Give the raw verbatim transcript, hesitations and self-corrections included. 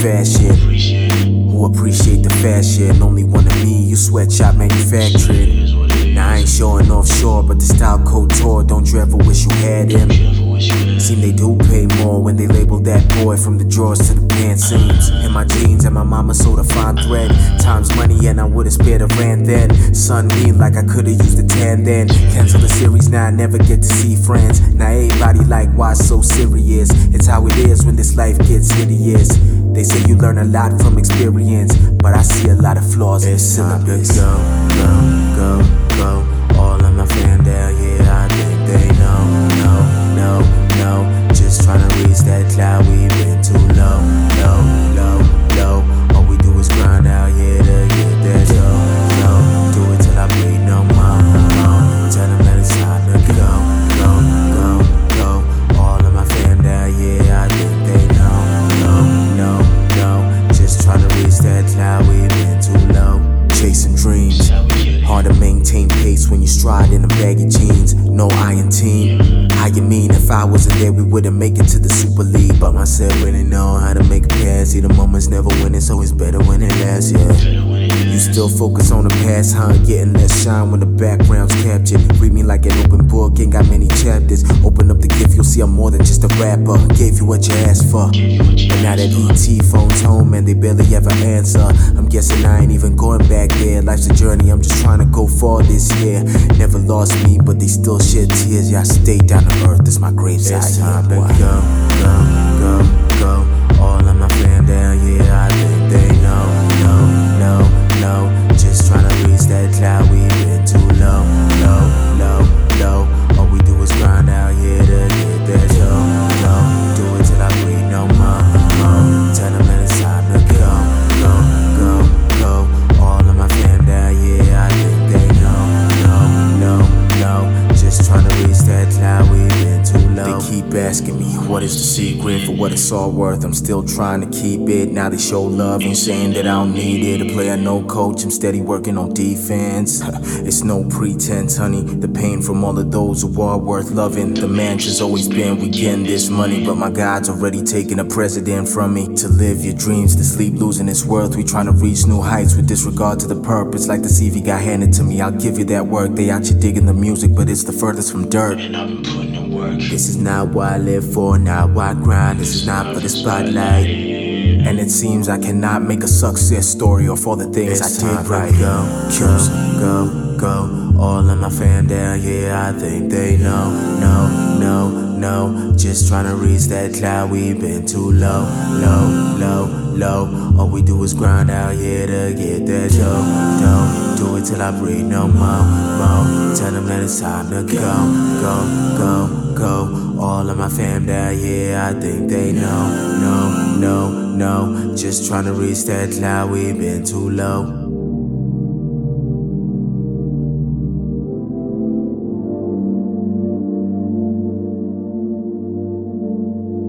fashion, who appreciate the fashion. Only one of me, you sweatshop manufactured. Now I ain't showing offshore, but the style couture, don't you ever wish you had him? Seem they do pay more when they label that boy from the drawers to the pants seams. In my jeans and my mama sold a fine thread. Time's money and I would've spared a rand then. Sun me like I could've used a tan then. Cancel the series, now I never get to see friends. Now everybody like, why so serious? It's how it is when this life gets hideous. They say you learn a lot from experience, but I see a lot of flaws in the syllabus. Go, go, go, go. All of my fam down, yeah, I think they know. No, no, no. Just tryna reach that cloud, we been too low, low, low, low. All we do is grind out, yeah, to get that dough, dough. Do it till I bleed no more, more. Tell them that it's time to go, go, go, go. All of my fam down, yeah, I think they know. No, no, no. Just tryna reach that cloud, we been too low. Chasing dreams, hard to maintain pace when you stride in the baggy jeans. No iron team. How you mean if I wasn't there we wouldn't make it to the Super League? But myself really know how to make a pass. See, the moment's never winning, so it's better when it lasts, yeah. You still focus on the past, huh? Getting less shine when the background's captured. Read me like an open book, ain't got many chapters. Open up the gift, you'll see I'm more than just a rapper. Gave you what you asked for. But now that E T phone's home and they barely ever answer, I'm guessing I ain't even going back there. Life's a journey, I'm just trying to go far this year. Never lost me, but they still shed tears. Yeah, I stay down to earth, it's my graveside. It's time to go, go, go, go. All of my fam down, yeah, I think they know. No, no, no. Just tryna reach that cloud, we been too low, low, low, low. All we do is grind out, yeah, to get that dough, dough. Do it till I bleed no more, more. Tell them that it's time to go, go, go, go. All of my fam down, yeah, I think they know. No, no, no. Just tryna reach that cloud, we been too low. They keep asking me, what is the secret? For what it's all worth, I'm still trying to keep it. Now they show love, ain't saying that I don't need it. A player, no coach, I'm steady working on defense. It's no pretense, honey. The pain from all of those who are worth loving. The mantra's always been, we getting this money, but my God's already taking a president from me. To live your dreams, to sleep losing its worth. We trying to reach new heights with disregard to the purpose. Like the C V got handed to me, I'll give you that work. They out you digging the music, but it's the furthest from dirt. And I've been putting in work. This is not what I live for, not what I grind. This is not for the spotlight. And it seems I cannot make a success story off all the things It's I time did to right. go, Choose. go, go, go. All of my fam down, yeah, I think they know. No, no, no. Just tryna reach that cloud, we been too low, low, low, low. All we do is grind out, yeah, to get that dough, dough. Do it till I breathe no more, more. Tell them that it's time to go, go, go, go. All of my fam down, yeah, I think they know. No, no, no. Just tryna reach that cloud, we been too low.